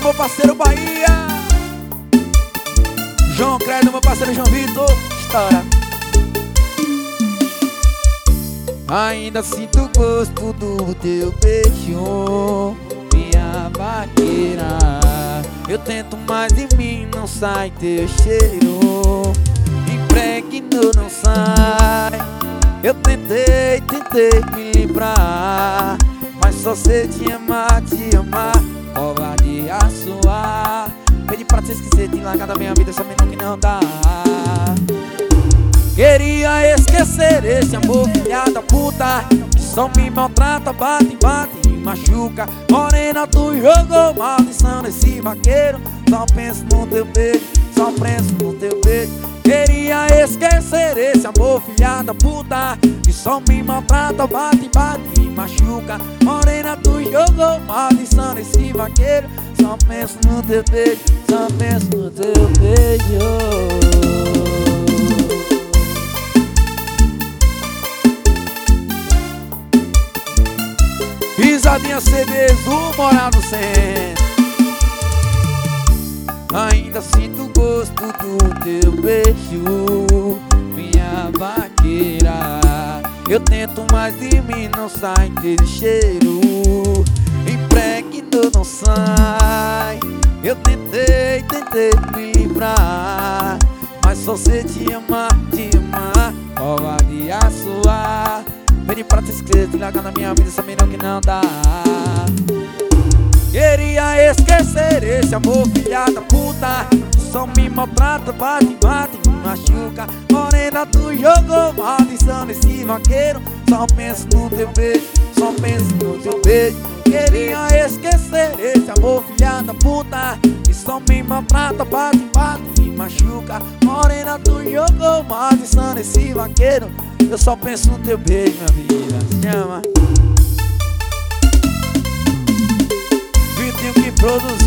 meu parceiro Bahia. João Credo, meu parceiro João Vitor. Estoura. Ainda sinto o gosto do teu beijo, minha vaqueira. Eu tento, mas de mim não sai teu cheiro. Impregno, não sai. Eu tentei me livrar, mas só sei te amar, covarde a sua. Pedi pra te esquecer, te largar da minha vida, sabendo que não dá. Queria esquecer esse amor, filha da puta, que só me maltrata, bate e machuca. Morena, tu jogou maldição nesse vaqueiro. Só penso no teu beijo, só penso no teu beijo. Queria esquecer esse amor, filha da puta, que só me maltrata, bate e machuca. Morena, tu jogou maldição nesse vaqueiro. Só penso no teu beijo, só penso no teu beijo. Risadinha CDs, o morar no centro. Ainda sinto o gosto do teu beijo, minha vaqueira. Eu tento, mas de mim não sai teu cheiro. Impregno, não sai. Eu tentei me livrar, mas só sei te amar, covarde a sua. Pedi pra te esquecer, te largar na minha vida, sabendo que não dá. Queria esquecer esse amor, filha da puta, só me maltrata, bate e machuca. Morena, tu jogou maldição nesse vaqueiro. Só penso no teu beijo, só penso no teu beijo. Queria esquecer esse amor, filha da puta, que só me maltrata, bate e machuca. Morena, tu jogou maldição nesse vaqueiro. Eu só penso no teu beijo, minha vida. Se chama Vitinho que produz.